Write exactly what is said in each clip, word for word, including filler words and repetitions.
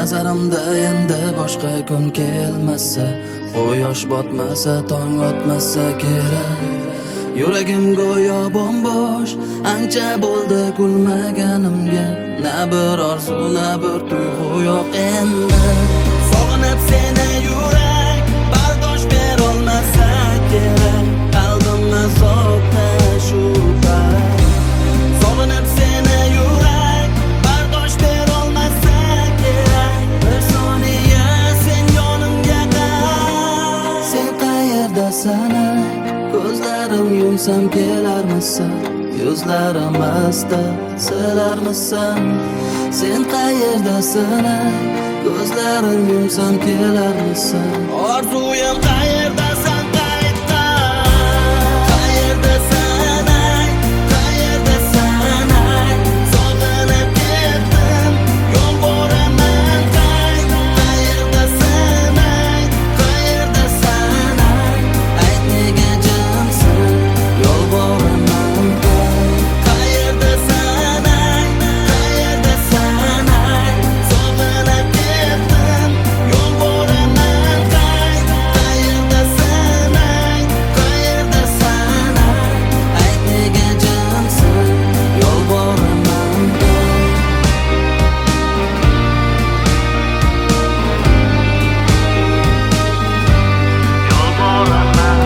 nazarimda endi boshqa kun kelmasa, quyosh botmasa, tong otmasa kerak. Yuragim go'yo bombosh, ancha bo'ldi kulmaganimga. Na bir orzu, na bir tuyg'u yo'q endi. Sog'inib seni yurak, bardosh berolmasa kerak. Qalbimni sotdi shu payt. Sog'inib seni yurak, bardosh berolmasa kerak. Bir soniya sen yonimga qal. Sen qayerdasan? Ko'zlarim yumsam kelarmisan? Yuzlarim asta silarmisan? Sen qayerdasan? Ko'zlarim yumsam kelarmisan? Orzuyim qayerdasan? Qayerda? Qayerdasan? Qayerdasan? Sog'inib ketdim, yo'l boraman. Qayerdasan? Qayerdasan? Ayt nega jimsan, yo'l boraman. Qayerdasan? Qayerdasan? Sog'inib ketdim, yo'l boraman. Qayerdasan? Qayerdasan? Ayt nega jimsan, yo'l boraman. Yo'l boraman.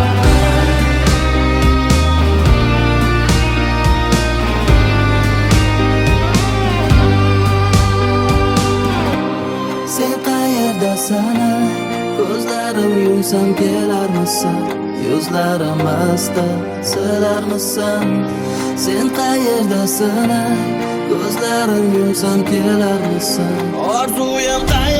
Sen qayerdasan? Ko'zlarim yumsam kelarmisan? Yuzlarim asta silarmisan? Sen qayerdasan? Ko'zlarim yumsam kelarmisan? Orzuyim qayerda?